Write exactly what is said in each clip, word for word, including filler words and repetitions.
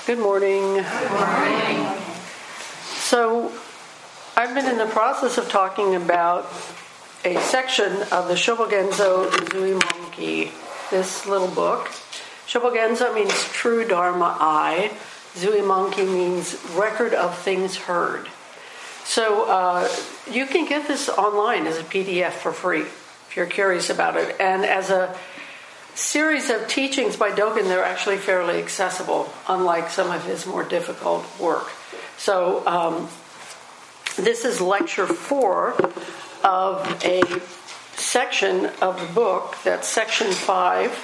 Good morning. Good morning. So, I've been in the process of talking about a section of the Shobogenzo Zuimonki, this little book. Shobogenzo means true Dharma I. Zuimonki means record of things heard. So, uh, you can get this online as a P D F for free if you're curious about it. And as a series of teachings by Dogen, they're actually fairly accessible, unlike some of his more difficult work. So um, this is lecture four of a section of the book. That's section five,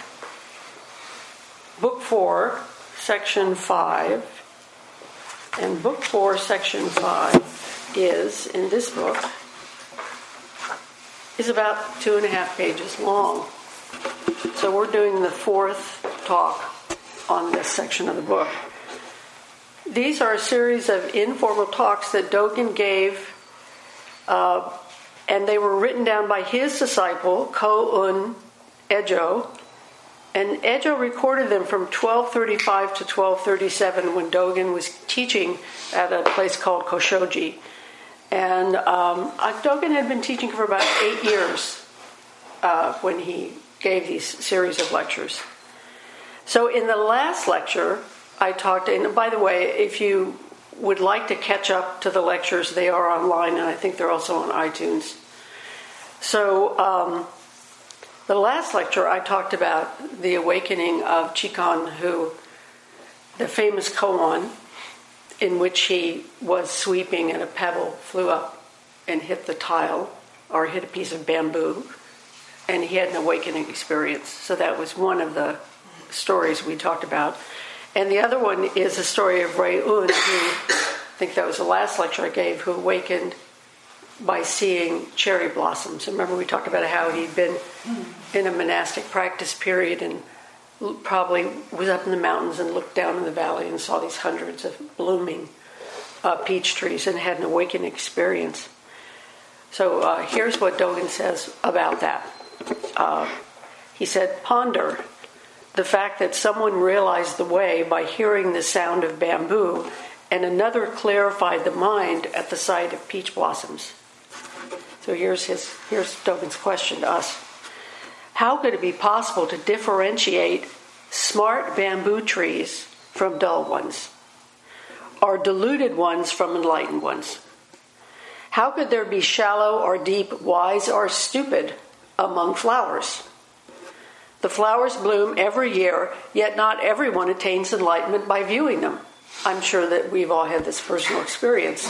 book four, section five. And book four, section five is, in this book, is about two and a half pages long. So we're doing the fourth talk on this section of the book. These are a series of informal talks that Dogen gave, uh, and they were written down by his disciple, Ko-un Ejo. And Ejo recorded them from twelve thirty-five to twelve thirty-seven when Dogen was teaching at a place called Koshoji. And um, Dogen had been teaching for about eight years uh, when he gave these series of lectures. So in the last lecture, I talked, and by the way, if you would like to catch up to the lectures, they are online, and I think they're also on iTunes. So um, the last lecture, I talked about the awakening of Chikan, who, the famous koan, in which he was sweeping and a pebble flew up and hit the tile, or hit a piece of bamboo, and he had an awakening experience. So that was one of the stories we talked about. And the other one is a story of Ray Un, who, I think that was the last lecture I gave, who awakened by seeing cherry blossoms. Remember we talked about how he'd been in a monastic practice period and probably was up in the mountains and looked down in the valley and saw these hundreds of blooming uh, peach trees and had an awakening experience. So uh, here's what Dogen says about that. Uh, he said, ponder the fact that someone realized the way by hearing the sound of bamboo and another clarified the mind at the sight of peach blossoms. So here's his here's Dogen's question to us. How could it be possible to differentiate smart bamboo trees from dull ones, or deluded ones from enlightened ones? How could there be shallow or deep, wise or stupid among flowers? The flowers bloom every year, yet not everyone attains enlightenment by viewing them. I'm sure that we've all had this personal experience.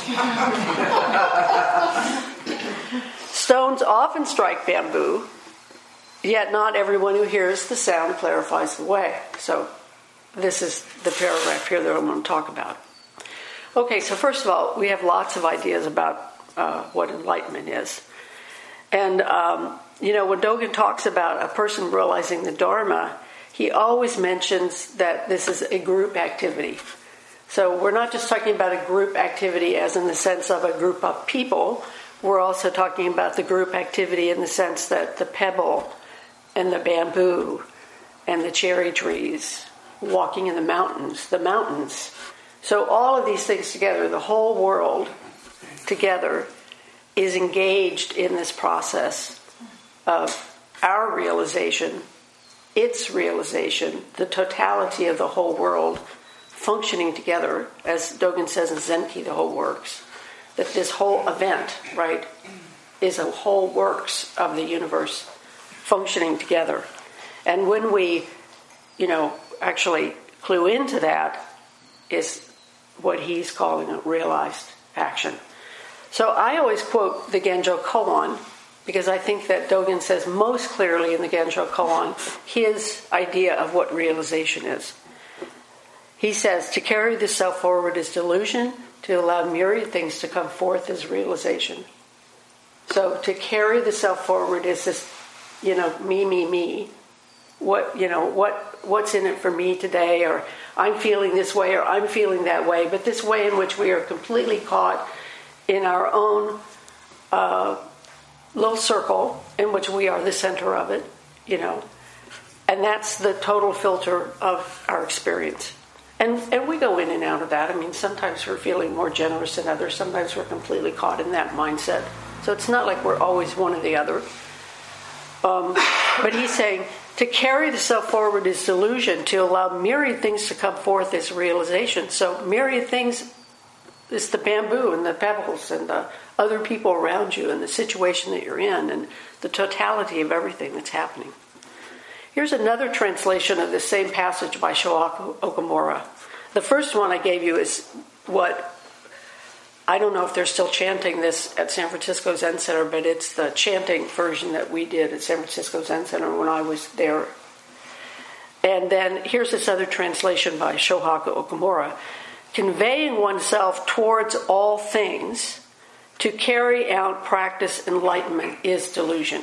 Stones often strike bamboo, yet not everyone who hears the sound clarifies the way. So this is the paragraph here that I'm going to talk about. Okay, so first of all, we have lots of ideas about uh, what enlightenment is. And, um, you know, when Dogen talks about a person realizing the Dharma, he always mentions that this is a group activity. So we're not just talking about a group activity as in the sense of a group of people. We're also talking about the group activity in the sense that the pebble and the bamboo and the cherry trees, walking in the mountains, the mountains. So all of these things together, the whole world together, is engaged in this process of our realization, its realization, the totality of the whole world functioning together, as Dogen says in Zenki, the whole works, that this whole event, right, is a whole works of the universe functioning together. And when we, you know, actually clue into that, is what he's calling a realized action. So I always quote the Genjo Koan because I think that Dogen says most clearly in the Genjo Koan his idea of what realization is. He says, to carry the self forward is delusion, to allow myriad things to come forth is realization. So to carry the self forward is this, you know, me, me, me. What, you know, what, what's in it for me today, or I'm feeling this way, or I'm feeling that way, but this way in which we are completely caught in our own uh, little circle in which we are the center of it, you know. And that's the total filter of our experience. And and we go in and out of that. I mean, sometimes we're feeling more generous than others. Sometimes we're completely caught in that mindset. So it's not like we're always one or the other. Um, but he's saying to carry the self forward is delusion. To allow myriad things to come forth is realization. So myriad things is the bamboo and the pebbles and the other people around you and the situation that you're in and the totality of everything that's happening. Here's another translation of the same passage by Shohaku Okumura. The first one I gave you is what, I don't know if they're still chanting this at San Francisco Zen Center, but it's the chanting version that we did at San Francisco Zen Center when I was there. And then here's this other translation by Shohaku Okumura. Conveying oneself towards all things to carry out practice enlightenment is delusion.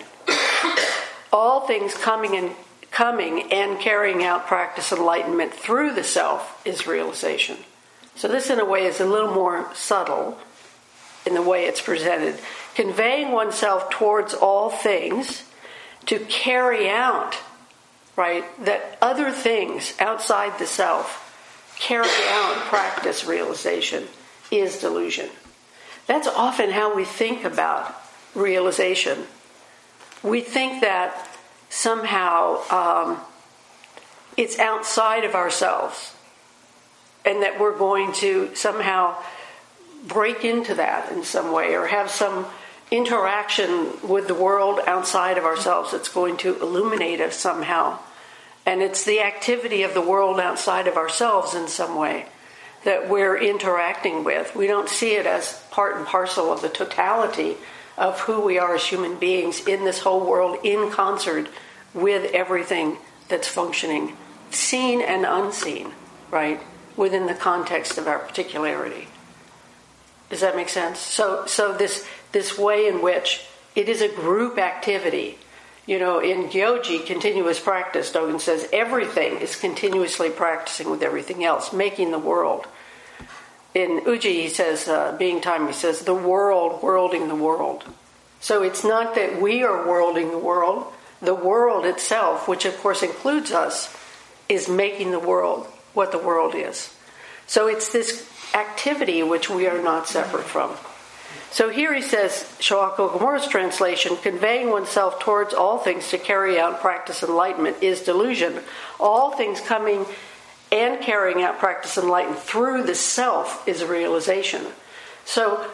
All things coming and coming and carrying out practice enlightenment through the self is realization. So this, in a way, is a little more subtle in the way it's presented. Conveying oneself towards all things to carry out, right, that other things outside the self carry out practice realization is delusion. That's often how we think about realization. We think that somehow um, it's outside of ourselves and that we're going to somehow break into that in some way or have some interaction with the world outside of ourselves that's going to illuminate us somehow. And it's the activity of the world outside of ourselves in some way that we're interacting with. We don't see it as part and parcel of the totality of who we are as human beings in this whole world in concert with everything that's functioning, seen and unseen, right, within the context of our particularity. Does that make sense? So so this this way in which it is a group activity. You know, in Gyoji, continuous practice, Dogen says everything is continuously practicing with everything else, making the world. In Uji, he says, uh, being time, he says, the world, worlding the world. So it's not that we are worlding the world. The world itself, which of course includes us, is making the world what the world is. So it's this activity which we are not separate from. So here he says, Shohaku Okumura's translation, conveying oneself towards all things to carry out practice enlightenment is delusion. All things coming and carrying out practice enlightenment through the self is realization. So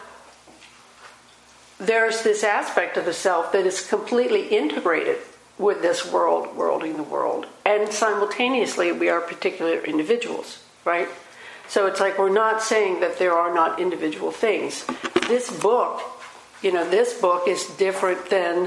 there's this aspect of the self that is completely integrated with this world, worlding the world. And simultaneously we are particular individuals, right? So it's like we're not saying that there are not individual things. This book, you know, this book is different than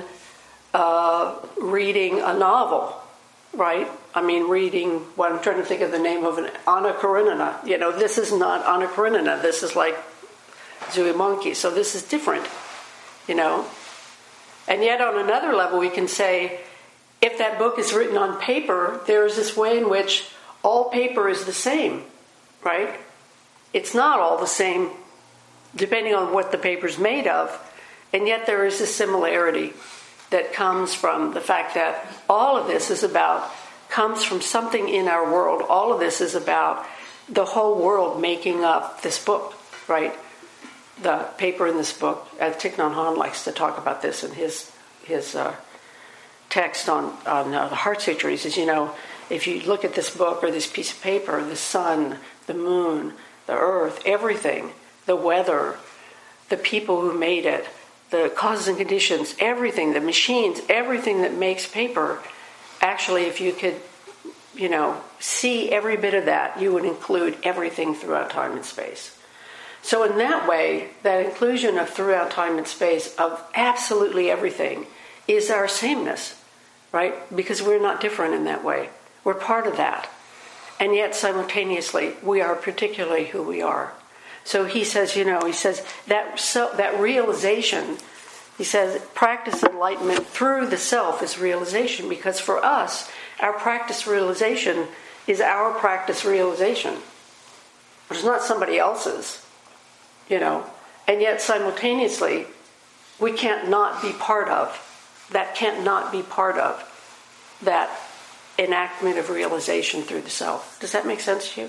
uh, reading a novel, right? I mean, reading, what I'm trying to think of the name of an Anna Karenina. You know, this is not Anna Karenina. This is like Zooey Monkey. So this is different, you know. And yet on another level, we can say, if that book is written on paper, there is this way in which all paper is the same, right? It's not all the same depending on what the paper's made of, and yet there is a similarity that comes from the fact that all of this is about, comes from something in our world. All of this is about the whole world making up this book, right? The paper in this book, uh, Thich Nhat Hanh likes to talk about this in his his uh, text on, on uh, the Heart Sutra. He says, you know, if you look at this book or this piece of paper, the sun, the moon, the earth, everything, the weather, the people who made it, the causes and conditions, everything, the machines, everything that makes paper, actually, if you could, you know, see every bit of that, you would include everything throughout time and space. So in that way, that inclusion of throughout time and space of absolutely everything is our sameness, right? Because we're not different in that way. We're part of that. And yet simultaneously, we are particularly who we are. So he says, you know, he says that so, that realization, he says, practice enlightenment through the self is realization, because for us, our practice realization is our practice realization. It's not somebody else's, you know. And yet simultaneously, we can't not be part of, that can't not be part of that enactment of realization through the self. Does that make sense to you?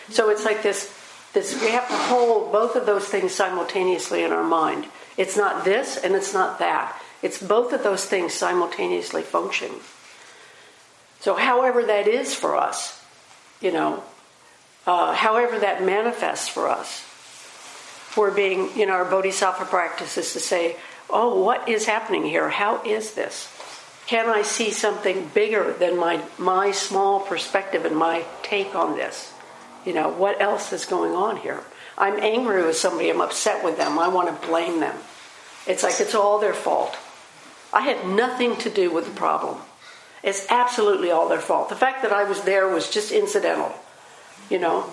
So it's like this, this, we have to hold both of those things simultaneously in our mind. It's not this and it's not that. It's both of those things simultaneously functioning. So however that is for us, you know, uh, however that manifests for us, we're being, you know, our bodhisattva practice is to say, oh, what is happening here? How is this? Can I see something bigger than my my small perspective and my take on this? You know, what else is going on here? I'm angry with somebody. I'm upset with them. I want to blame them. It's like it's all their fault. I had nothing to do with the problem. It's absolutely all their fault. The fact that I was there was just incidental, you know.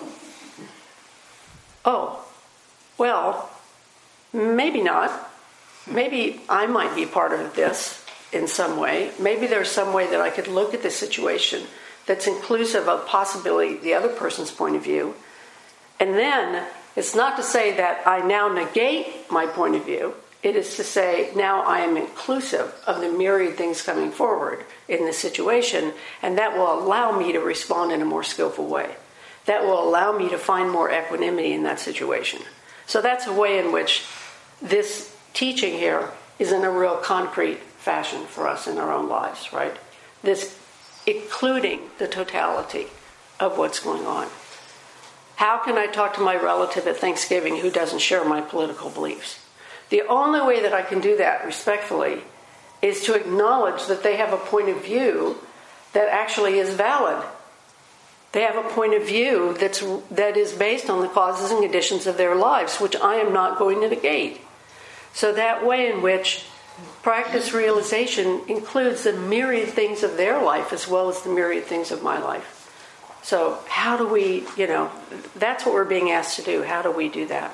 Oh, well, maybe not. Maybe I might be part of this in some way. Maybe there's some way that I could look at the situation that's inclusive of possibly the other person's point of view. And then it's not to say that I now negate my point of view. It is to say now I am inclusive of the myriad things coming forward in this situation, and that will allow me to respond in a more skillful way. That will allow me to find more equanimity in that situation. So that's a way in which this teaching here is in a real concrete fashion for us in our own lives, right? This including the totality of what's going on. How can I talk to my relative at Thanksgiving who doesn't share my political beliefs? The only way that I can do that respectfully is to acknowledge that they have a point of view that actually is valid. They have a point of view that's that is based on the causes and conditions of their lives, which I am not going to negate. So that way in which practice realization includes the myriad things of their life as well as the myriad things of my life. So how do we, you know, that's what we're being asked to do. How do we do that?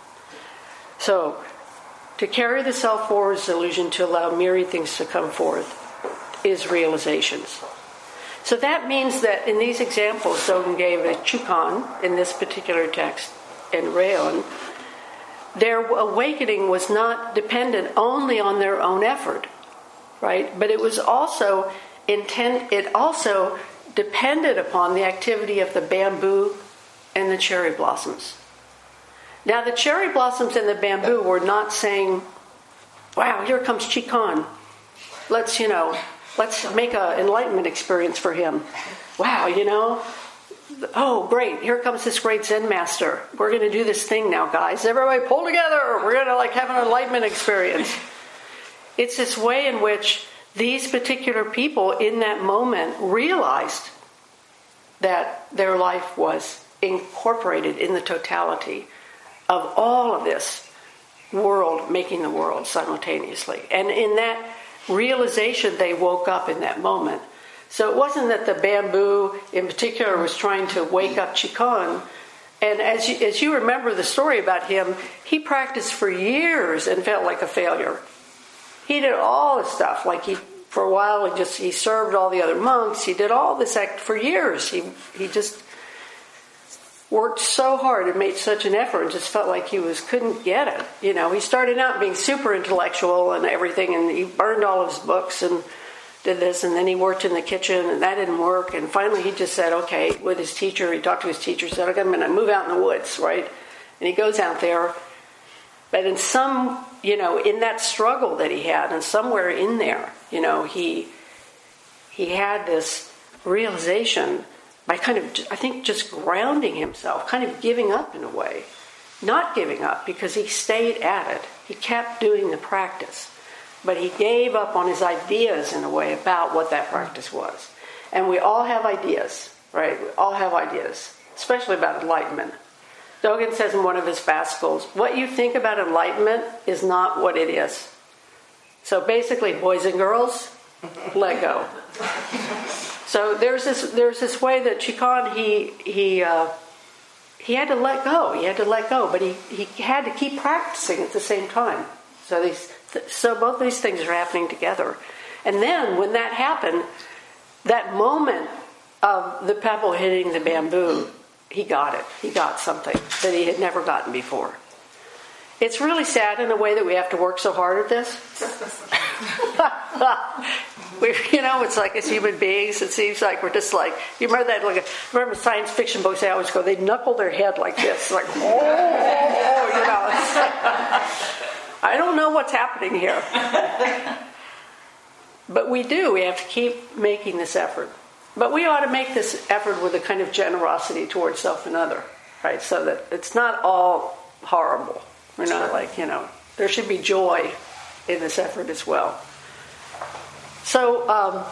So to carry the self forward is illusion, to allow myriad things to come forth is realizations. So that means that in these examples Dogen gave at Chukan in this particular text and Rayon, their awakening was not dependent only on their own effort, right? But it was also intent. It also depended upon the activity of the bamboo and the cherry blossoms. Now, the cherry blossoms and the bamboo were not saying, "Wow, here comes Chikan. Let's, you know, let's make an enlightenment experience for him. Wow, you know." Oh, great. Here comes this great Zen master. We're going to do this thing now, guys. Everybody pull together. We're going to like have an enlightenment experience. It's this way in which these particular people in that moment realized that their life was incorporated in the totality of all of this world making the world simultaneously. And in that realization, they woke up in that moment. So it wasn't that the bamboo in particular was trying to wake up Chikan. And as you, as you remember the story about him, he practiced for years and felt like a failure. He did all this stuff. Like he, for a while, he just he served all the other monks. He did all this act for years. He he just worked so hard and made such an effort and just felt like he was couldn't get it. You know, he started out being super intellectual and everything, and he burned all of his books and did this, and then he worked in the kitchen, and that didn't work. And finally, he just said, okay, with his teacher, he talked to his teacher, said, okay, I'm going to move out in the woods, right? And he goes out there. But in some, you know, in that struggle that he had, and somewhere in there, you know, he he had this realization by kind of, I think, just grounding himself, kind of giving up in a way. Not giving up, because he stayed at it. He kept doing the practice. But he gave up on his ideas in a way about what that practice was. And we all have ideas, right? We all have ideas, especially about enlightenment. Dogen says in one of his fascicles, what you think about enlightenment is not what it is. So basically, boys and girls, let go. So there's this there's this way that Chikan, he he uh, he had to let go. He had to let go, but he, he had to keep practicing at the same time. So these so both these things are happening together. And then when that happened, that moment of the pebble hitting the bamboo, he got it. He got something that he had never gotten before. It's really sad in a way that we have to work so hard at this. we, you know, it's like as human beings, it seems like we're just like, you remember that, like, remember science fiction books, they always go, they knuckle their head like this, like, oh, you know. It's like, I don't know what's happening here. But we do, we have to keep making this effort. But we ought to make this effort with a kind of generosity towards self and other, right? So that it's not all horrible. We're not like, you know, there should be joy in this effort as well. So, um,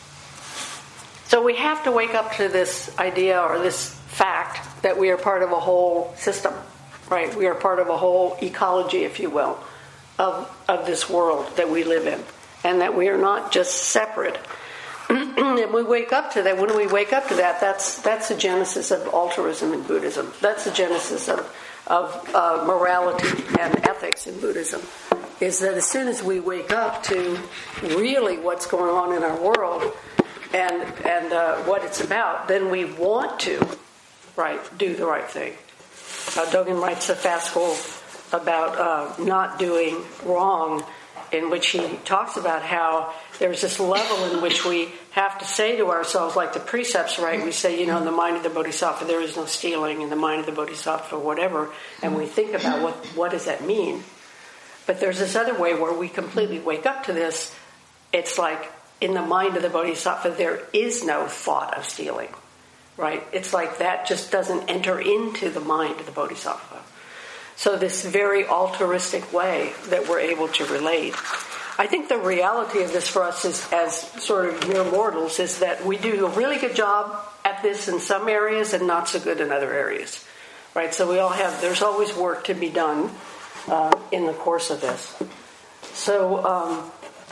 so we have to wake up to this idea or this fact that we are part of a whole system, right? We are part of a whole ecology, if you will, of of this world that we live in, and that we are not just separate. And we wake up to that. When we wake up to that, that's that's the genesis of altruism in Buddhism. That's the genesis of of uh, morality and ethics in Buddhism. Is that as soon as we wake up to really what's going on in our world and and uh, what it's about, then we want to, right, do the right thing. Uh, Dogen writes a fascicle about uh, not doing wrong, in which he talks about how there's this level in which we have to say to ourselves, like the precepts, right? We say, you know, in the mind of the Bodhisattva, there is no stealing. In the mind of the Bodhisattva, whatever. And we think about what what does that mean? But there's this other way where we completely wake up to this. It's like in the mind of the Bodhisattva, there is no thought of stealing, right? It's like that just doesn't enter into the mind of the Bodhisattva. So this very altruistic way that we're able to relate. I think the reality of this for us is, as sort of mere mortals, is that we do a really good job at this in some areas and not so good in other areas, right? So we all have, there's always work to be done uh, in the course of this. So, um,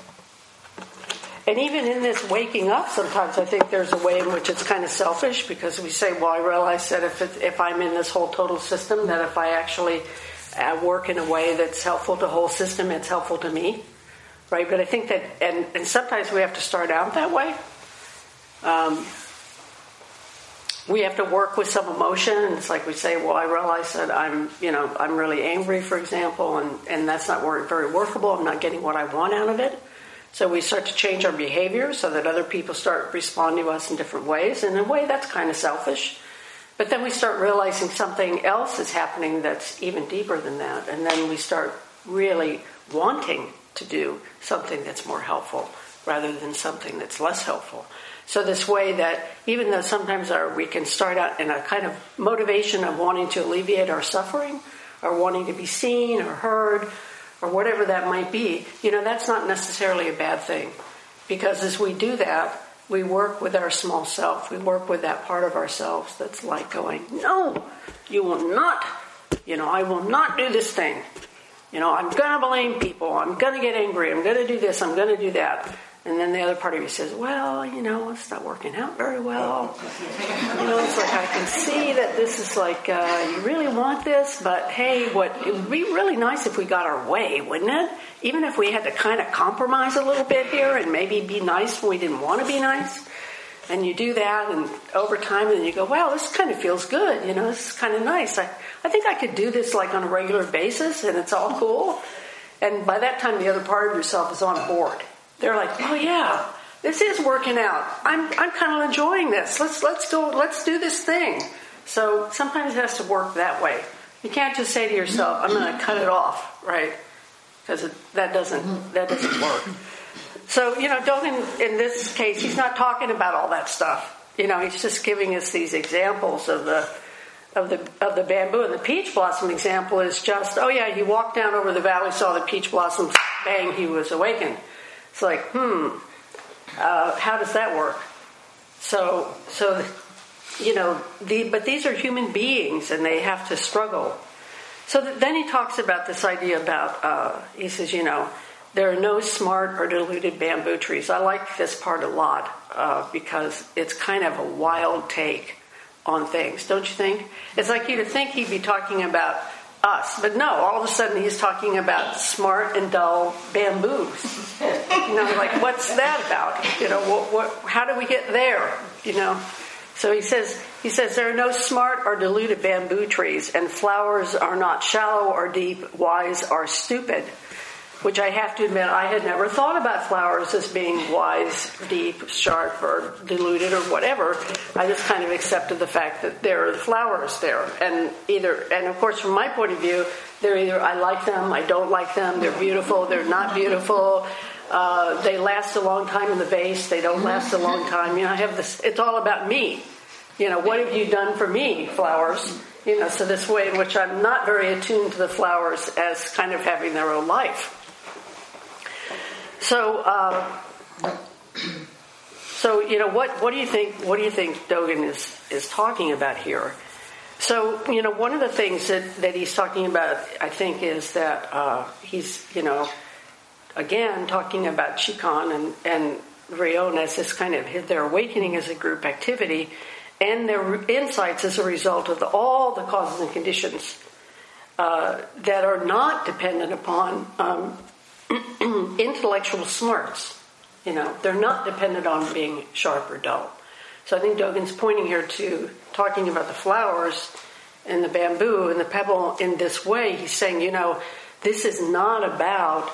and even in this waking up, sometimes I think there's a way in which it's kind of selfish, because we say, well, I realize that if it, if I'm in this whole total system, that if I actually uh, work in a way that's helpful to the whole system, it's helpful to me, right? But I think that, and, and sometimes we have to start out that way. Um, we have to work with some emotion, and it's like we say, well, I realize that I'm, you know, I'm really angry, for example, and, and that's not very workable. I'm not getting what I want out of it. So we start to change our behavior so that other people start responding to us in different ways. And in a way, that's kind of selfish. But then we start realizing something else is happening that's even deeper than that. And then we start really wanting to do something that's more helpful rather than something that's less helpful. So this way that even though sometimes our, we can start out in a kind of motivation of wanting to alleviate our suffering or wanting to be seen or heard, or whatever that might be, you know, that's not necessarily a bad thing. Because as we do that, we work with our small self. We work with that part of ourselves that's like going, no, you will not, you know, I will not do this thing. You know, I'm going to blame people. I'm going to get angry. I'm going to do this. I'm going to do that. And then the other part of you says, well, you know, it's not working out very well. You know, it's like, I can see that this is like, uh, you really want this, but hey, what it would be really nice if we got our way, wouldn't it? Even if we had to kind of compromise a little bit here and maybe be nice when we didn't want to be nice. And you do that, and over time, and then you go, wow, this kind of feels good. You know, this is kind of nice. I, I think I could do this like on a regular basis, and it's all cool. And by that time, the other part of yourself is on board. They're like, oh yeah, this is working out. I'm I'm kind of enjoying this. Let's let's go. Let's do this thing. So sometimes it has to work that way. You can't just say to yourself, I'm going to cut it off, right? Because that doesn't that doesn't work. So you know, Dogen in this case, he's not talking about all that stuff. You know, he's just giving us these examples of the of the of the bamboo. And the peach blossom example is just, oh yeah, he walked down over the valley, saw the peach blossoms, bang, he was awakened. It's like, hmm, uh, how does that work? So, so, you know, the, but these are human beings, and they have to struggle. So th- then he talks about this idea about, uh, he says, you know, there are no smart or deluded bamboo trees. I like this part a lot uh, because it's kind of a wild take on things, don't you think? It's like you'd think he'd be talking about us, but no, all of a sudden he's talking about smart and dull bamboos. You know, like, what's that about? You know, what, what, how do we get there? You know, so he says, he says there are no smart or deluded bamboo trees, and flowers are not shallow or deep, wise or stupid. which I have to admit I had never thought about flowers as being wise, deep, sharp, or diluted or whatever. I just kind of accepted the fact that there are flowers there. And either, and of course from my point of view, they're either I like them, I don't like them, they're beautiful, they're not beautiful, uh, they last a long time in the vase, they don't last a long time. You know, I have this, it's all about me. You know, what have you done for me, flowers? You know, so this way in which I'm not very attuned to the flowers as kind of having their own life. So, uh, so you know, what, what do you think? What do you think Dogen is, is talking about here? So, you know, one of the things that, that he's talking about, I think, is that uh, he's, you know, again talking about Chikan and and Rion as this kind of their awakening as a group activity, and their insights as a result of the, all the causes and conditions uh, that are not dependent upon um, intellectual smarts. You know, they're not dependent on being sharp or dull. So I think Dogen's pointing here to talking about the flowers and the bamboo and the pebble in this way. He's saying, you know, this is not about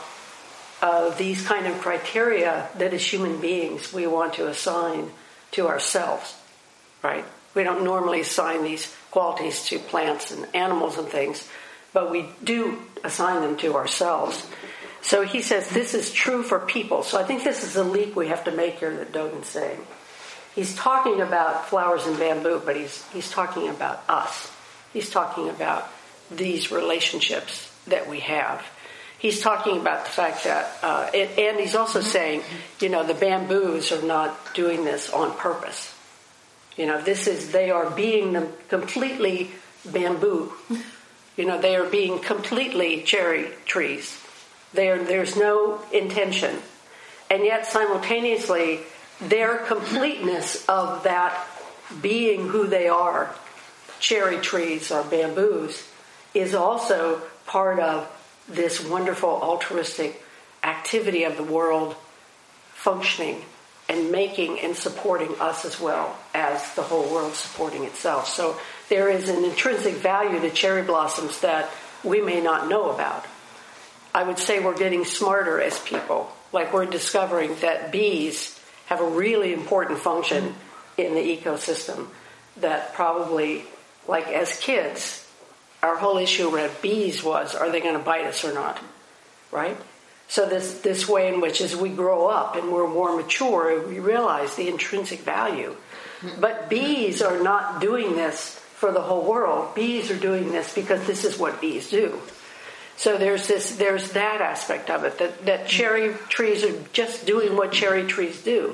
uh, these kind of criteria that as human beings we want to assign to ourselves, right? We don't normally assign these qualities to plants and animals and things, but we do assign them to ourselves. So he says this is true for people. So I think this is a leap we have to make here that Dogen's saying. He's talking about flowers and bamboo, but he's he's talking about us. He's talking about these relationships that we have. He's talking about the fact that, uh, and, and he's also saying, you know, the bamboos are not doing this on purpose. You know, this is, they are being completely bamboo. You know, they are being completely cherry trees. There, there's no intention. And yet simultaneously, their completeness of that being who they are, cherry trees or bamboos, is also part of this wonderful altruistic activity of the world functioning and making and supporting us as well as the whole world supporting itself. So there is an intrinsic value to cherry blossoms that we may not know about. I would say we're getting smarter as people. Like we're discovering that bees have a really important function in the ecosystem that probably, like as kids, our whole issue around bees was, are they going to bite us or not? Right? So this, this way in which as we grow up and we're more mature, we realize the intrinsic value. But bees are not doing this for the whole world. Bees are doing this because this is what bees do. So there's this, there's that aspect of it, that, that cherry trees are just doing what cherry trees do.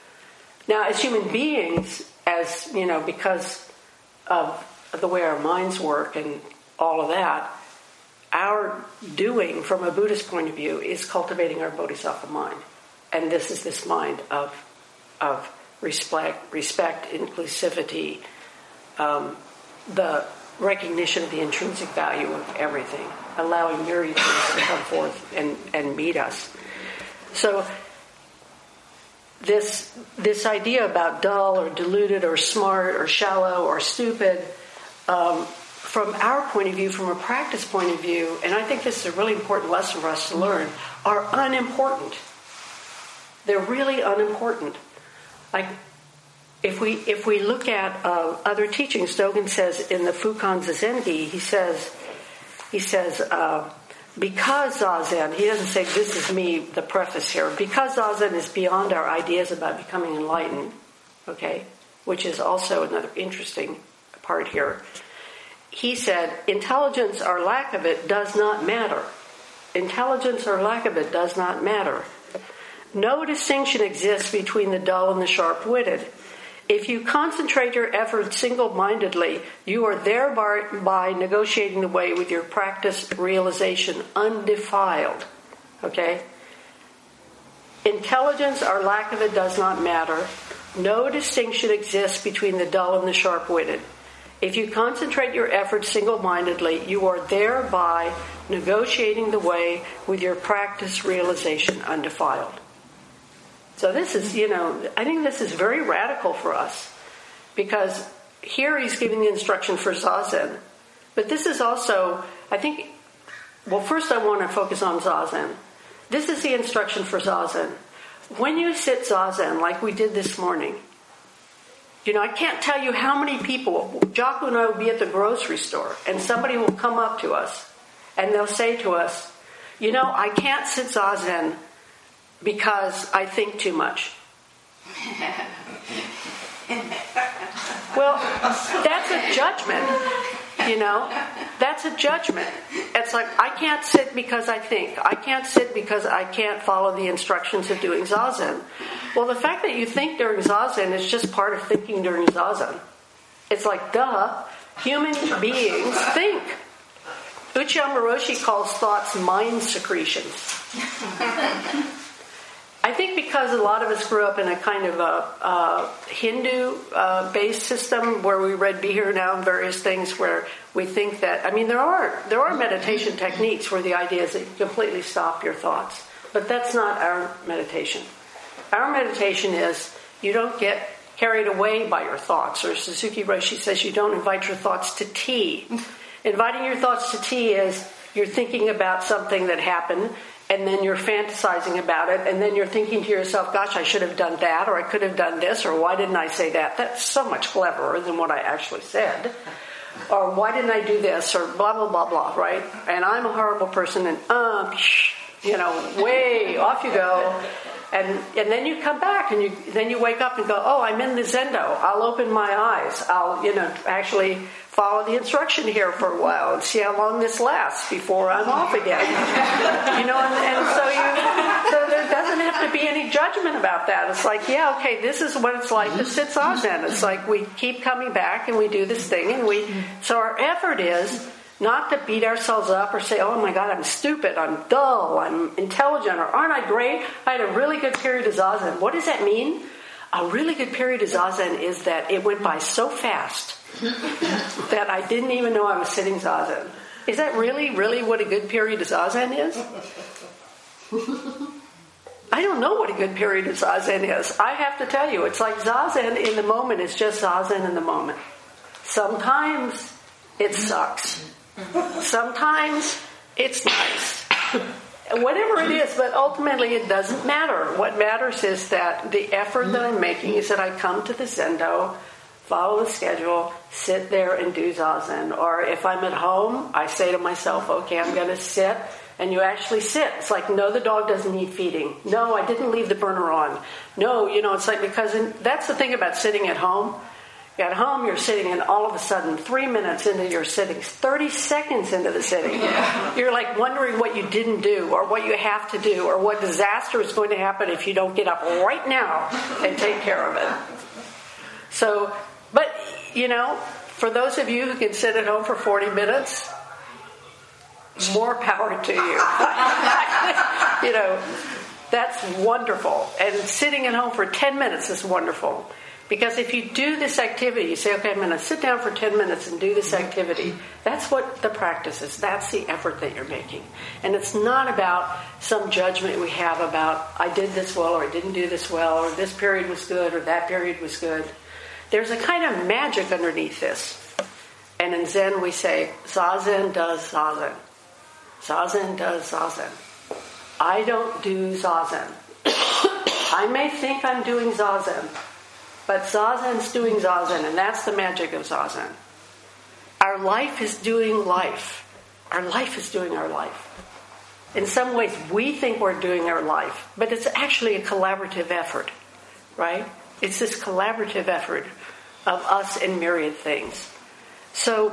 Now, as human beings, as, you know, because of the way our minds work and all of that, our doing from a Buddhist point of view is cultivating our bodhisattva mind. And this is this mind of, of respect, respect, inclusivity, um, the recognition of the intrinsic value of everything, allowing myriad things to come forth and, and meet us. So this this idea about dull or diluted or smart or shallow or stupid, um, from our point of view, from a practice point of view, and I think this is a really important lesson for us to learn, are unimportant. They're really unimportant. Like, If we if we look at uh, other teachings, Dogen says in the Fukan Zazengi, he says he says uh, because Zazen, he doesn't say this is me, the preface here, because Zazen is beyond our ideas about becoming enlightened, okay, which is also another interesting part here. He said, intelligence or lack of it does not matter. Intelligence or lack of it does not matter. No distinction exists between the dull and the sharp-witted. If you concentrate your efforts single-mindedly, you are thereby negotiating the way with your practice realization undefiled. Okay? Intelligence or lack of it does not matter. No distinction exists between the dull and the sharp-witted. If you concentrate your efforts single-mindedly, you are thereby negotiating the way with your practice realization undefiled. So this is, you know, I think this is very radical for us, because here he's giving the instruction for Zazen. But this is also, I think, well, first I want to focus on Zazen. this is the instruction for Zazen. When you sit Zazen, like we did this morning, you know, I can't tell you how many people, Jocko and I will be at the grocery store, and somebody will come up to us, and they'll say to us, you know, I can't sit Zazen because I think too much. Well, that's a judgment, you know. That's a judgment. It's like, I can't sit because I think. I can't sit because I can't follow the instructions of doing Zazen. Well, the fact that you think during Zazen is just part of thinking during Zazen. It's like, duh, human beings think. Uchiyama Roshi calls thoughts mind secretions. I think because a lot of us grew up in a kind of a, a Hindu-based uh, system where we read Be Here Now and various things where we think that, I mean, there are there are meditation techniques where the idea is that you completely stop your thoughts. But that's not our meditation. Our meditation is you don't get carried away by your thoughts. Or Suzuki Roshi says you don't invite your thoughts to tea. Inviting your thoughts to tea is you're thinking about something that happened, and then you're fantasizing about it, and then you're thinking to yourself, gosh, I should have done that, or I could have done this, or why didn't I say that? That's so much cleverer than what I actually said. Or why didn't I do this, or blah, blah, blah, blah, right? And I'm a horrible person, and, uh, you know, way off you go. And and then you come back, and you then you wake up and go, oh, I'm in the Zendo. I'll open my eyes. I'll, you know, actually follow the instruction here for a while and see how long this lasts before I'm off again. You know, and, and so you, so there doesn't have to be any judgment about that. It's like, yeah, okay, this is what it's like to sit Zazen. It's like we keep coming back and we do this thing, and we. So our effort is not to beat ourselves up or say, oh my God, I'm stupid, I'm dull, I'm intelligent, or aren't I great? I had a really good period of Zazen. What does that mean? A really good period of Zazen is that it went by so fast that I didn't even know I was sitting Zazen. Is that really, really what a good period of Zazen is? I don't know what a good period of Zazen is. I have to tell you, it's like Zazen in the moment is just Zazen in the moment. Sometimes it sucks. Sometimes it's nice. Whatever it is, but ultimately it doesn't matter. What matters is that the effort that I'm making is that I come to the Zendo, follow the schedule, sit there and do Zazen. Or if I'm at home, I say to myself, okay, I'm going to sit, and you actually sit. It's like, no, the dog doesn't need feeding. No, I didn't leave the burner on. No, you know, it's like, because in, that's the thing about sitting at home. At home, you're sitting, and all of a sudden, three minutes into your sitting, thirty seconds into the sitting, yeah. You're like wondering what you didn't do, or what you have to do, or what disaster is going to happen if you don't get up right now and take care of it. So, but, you know, for those of you who can sit at home for forty minutes, more power to you. You know, that's wonderful. And sitting at home for ten minutes is wonderful. Because if you do this activity, you say, okay, I'm going to sit down for ten minutes and do this activity. That's what the practice is. That's the effort that you're making. And it's not about some judgment we have about, I did this well, or I didn't do this well, or this period was good, or that period was good. There's a kind of magic underneath this. And in Zen we say, Zazen does Zazen. Zazen does Zazen. I don't do Zazen. I may think I'm doing Zazen, but Zazen's doing Zazen, and that's the magic of Zazen. Our life is doing life. Our life is doing our life. In some ways, we think we're doing our life, but it's actually a collaborative effort, right? It's this collaborative effort of us and myriad things. So,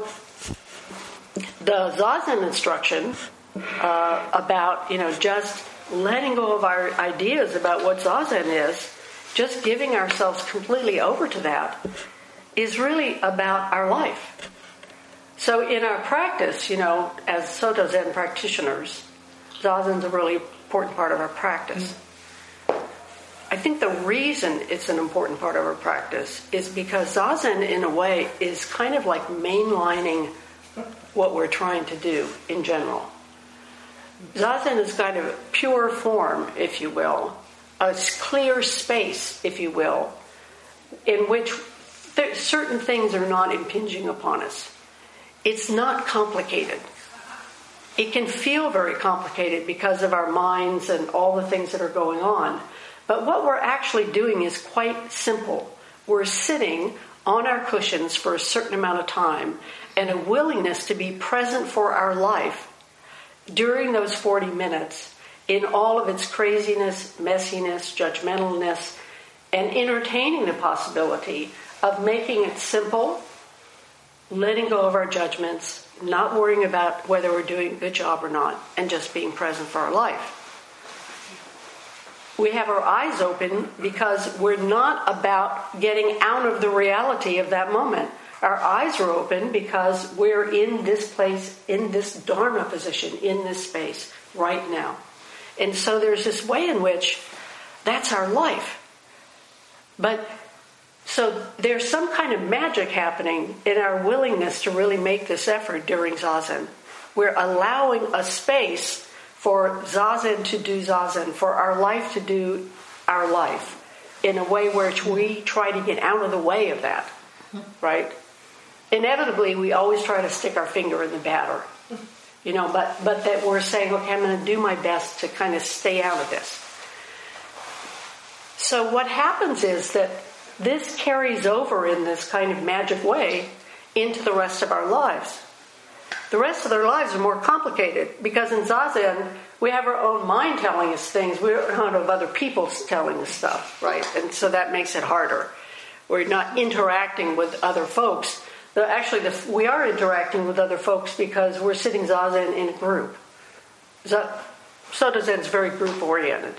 the Zazen instruction uh, about, you know, just letting go of our ideas about what Zazen is, just giving ourselves completely over to that, is really about our life. So in our practice, you know, as Soto Zen practitioners, Zazen's a really important part of our practice. I think the reason it's an important part of our practice is because Zazen, in a way, is kind of like mainlining what we're trying to do in general. Zazen is kind of pure form, if you will, a clear space, if you will, in which th- certain things are not impinging upon us. It's not complicated. it can feel very complicated because of our minds and all the things that are going on. But what we're actually doing is quite simple. We're sitting on our cushions for a certain amount of time and a willingness to be present for our life during those forty minutes in all of its craziness, messiness, judgmentalness, and entertaining the possibility of making it simple, letting go of our judgments, not worrying about whether we're doing a good job or not, and just being present for our life. We have our eyes open because we're not about getting out of the reality of that moment. Our eyes are open because we're in this place, in this Dharma position, in this space, right now. And so there's this way in which that's our life. But so there's some kind of magic happening in our willingness to really make this effort during Zazen. We're allowing a space for Zazen to do Zazen, for our life to do our life, in a way where we try to get out of the way of that, right? Inevitably, we always try to stick our finger in the batter, you know, but, but that we're saying, okay, I'm going to do my best to kind of stay out of this. So what happens is that this carries over in this kind of magic way into the rest of our lives. The rest of their lives are more complicated because in Zazen, we have our own mind telling us things. We don't have other people telling us stuff, right? And so that makes it harder. We're not interacting with other folks. Actually, the, we are interacting with other folks because we're sitting Zazen in a group. Soto Zen is very group-oriented.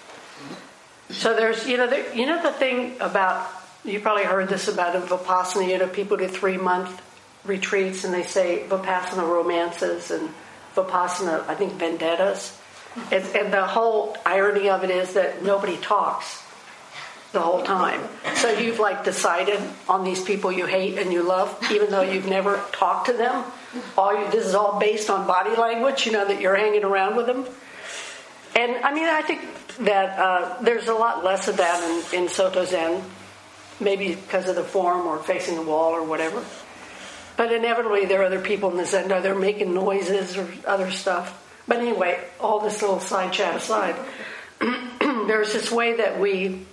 So there's, you know, the, you know the thing about, you probably heard this about in Vipassana, you know, people do three-month retreats and they say Vipassana romances and Vipassana, I think, vendettas. And, and the whole irony of it is that nobody talks the whole time. So you've like decided on these people you hate and you love, even though you've never talked to them. All you, this is all based on body language, you know, that you're hanging around with them. And I mean, I think that uh, there's a lot less of that in, in Soto Zen, maybe because of the form or facing the wall or whatever. But inevitably there are other people in the Zendo, they're making noises or other stuff. But anyway, all this little side chat aside, there's this way that we,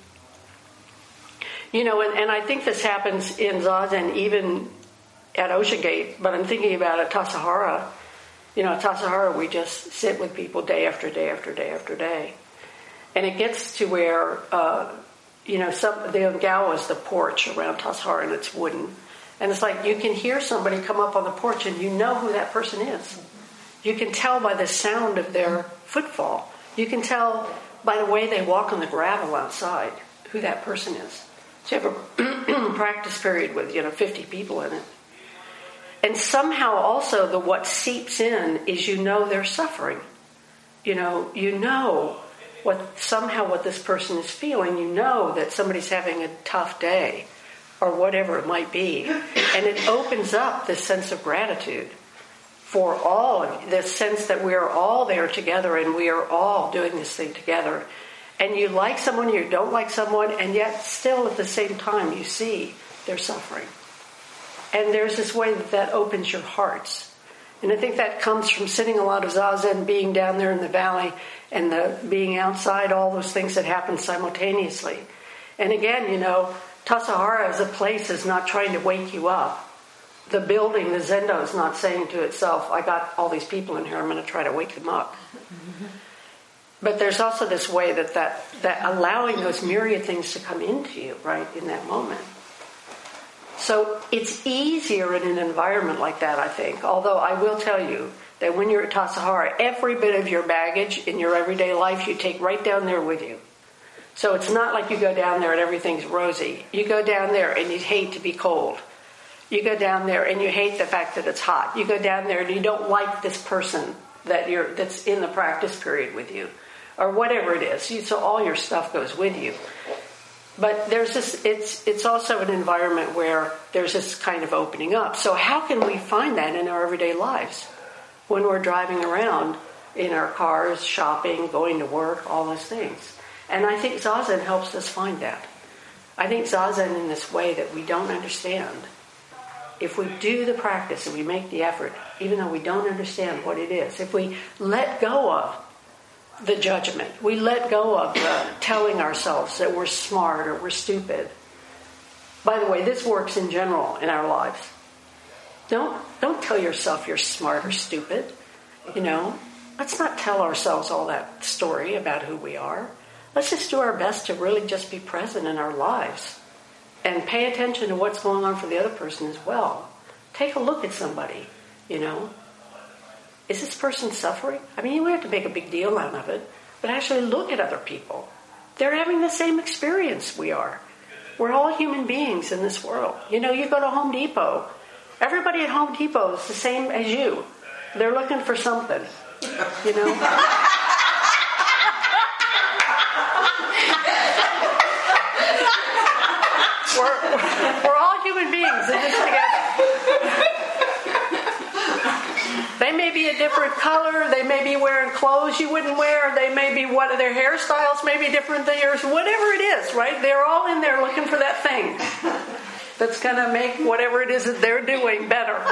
you know, and, and I think this happens in Zazen even at Osha Gate, but I'm thinking about at Tassajara. You know, at Tassajara we just sit with people day after day after day after day. And it gets to where, uh, you know, some, the Ongawa is the porch around Tassajara and it's wooden. And it's like you can hear somebody come up on the porch and you know who that person is. You can tell by the sound of their footfall. You can tell by the way they walk on the gravel outside who that person is. So you have a practice period with, you know, fifty people in it. And somehow also the what seeps in is you know they're suffering. You know, you know what somehow what this person is feeling. You know that somebody's having a tough day or whatever it might be. And it opens up this sense of gratitude for all of you, this sense that we are all there together and we are all doing this thing together. And you like someone, you don't like someone, and yet still at the same time you see their suffering. And there's this way that that opens your hearts. And I think that comes from sitting a lot of Zazen, being down there in the valley, and the being outside, all those things that happen simultaneously. And again, you know, Tassajara as a place is not trying to wake you up. The building, the Zendo, is not saying to itself, I got all these people in here, I'm going to try to wake them up. Mm-hmm. But there's also this way that, that that allowing those myriad things to come into you, right, in that moment. So it's easier in an environment like that, I think. Although I will tell you that when you're at Tassajara, every bit of your baggage in your everyday life you take right down there with you. So it's not like you go down there and everything's rosy. You go down there and you hate to be cold. You go down there and you hate the fact that it's hot. You go down there and you don't like this person that you're that's in the practice period with you, or whatever it is. You, so all your stuff goes with you. But there's this. It's it's also an environment where there's this kind of opening up. So how can we find that in our everyday lives when we're driving around in our cars, shopping, going to work, all those things? And I think Zazen helps us find that. I think Zazen in this way that we don't understand. If we do the practice and we make the effort, even though we don't understand what it is. If we let go of the judgment, we let go of the telling ourselves that we're smart or we're stupid. By the way, this works in general in our lives. Don't don't tell yourself you're smart or stupid. You know, let's not tell ourselves all that story about who we are. Let's just do our best to really just be present in our lives and pay attention to what's going on for the other person as well. Take a look at somebody, you know. Is this person suffering? I mean, you don't have to make a big deal out of it, but actually look at other people. They're having the same experience we are. We're all human beings in this world. You know, you go to Home Depot. Everybody at Home Depot is the same as you. They're looking for something, you know. we're, we're all human beings in this together. They may be a different color. They may be wearing clothes you wouldn't wear. They may be, what their hairstyles may be different than yours. Whatever it is, right? They're all in there looking for that thing that's going to make whatever it is that they're doing better.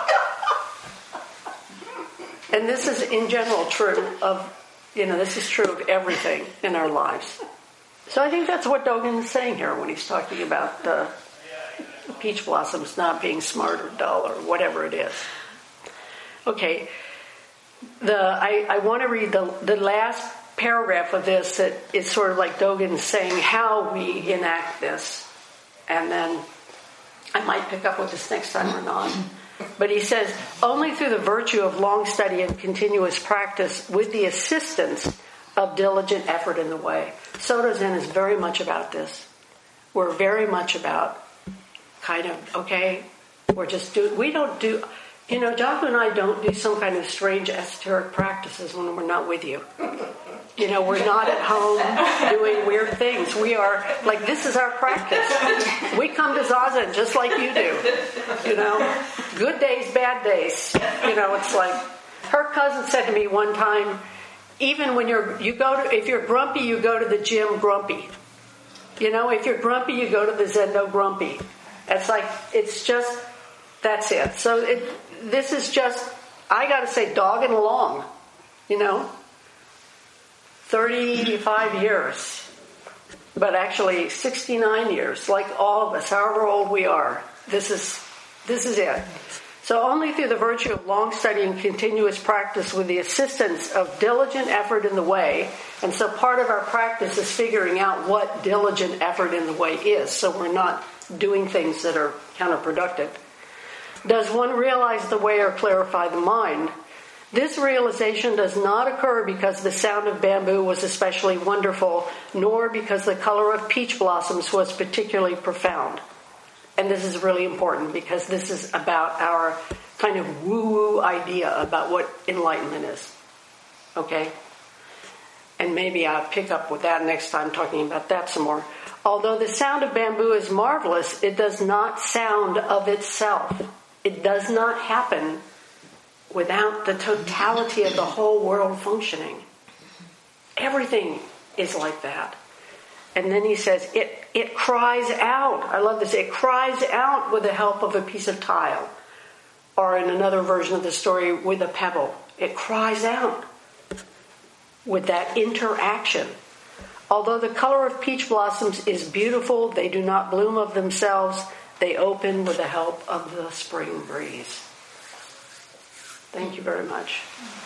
And this is in general true of, you know, this is true of everything in our lives. So I think that's what Dogen is saying here when he's talking about uh, peach blossoms not being smart or dull or whatever it is. Okay, the I, I want to read the, the last paragraph of this that is sort of like Dogen saying how we enact this. And then I might pick up with this next time or not. But he says, only through the virtue of long study and continuous practice with the assistance of diligent effort in the way. Soto Zen is very much about this. We're very much about kind of, okay, we're just do we don't do... You know, Jocko and I don't do some kind of strange esoteric practices when we're not with you. You know, we're not at home doing weird things. We are, like, this is our practice. We come to Zazen just like you do. You know, good days, bad days. You know, it's like, her cousin said to me one time, even when you're, you go to, if you're grumpy, you go to the gym grumpy. You know, if you're grumpy, you go to the Zendo grumpy. It's like, it's just, that's it. So it, this is just, I got to say, dogging along, you know, thirty-five years, but actually sixty-nine years, like all of us, however old we are. This is, this is it. So only through the virtue of long study and continuous practice with the assistance of diligent effort in the way, and so part of our practice is figuring out what diligent effort in the way is, so we're not doing things that are counterproductive. Does one realize the way or clarify the mind? This realization does not occur because the sound of bamboo was especially wonderful, nor because the color of peach blossoms was particularly profound. And this is really important because this is about our kind of woo-woo idea about what enlightenment is. Okay? And maybe I'll pick up with that next time, talking about that some more. Although the sound of bamboo is marvelous, it does not sound of itself. It does not happen without the totality of the whole world functioning. Everything is like that. And then he says, it, it cries out. I love this. It cries out with the help of a piece of tile. Or in another version of the story, with a pebble. It cries out with that interaction. Although the color of peach blossoms is beautiful, they do not bloom of themselves. They open with the help of the spring breeze. Thank you very much.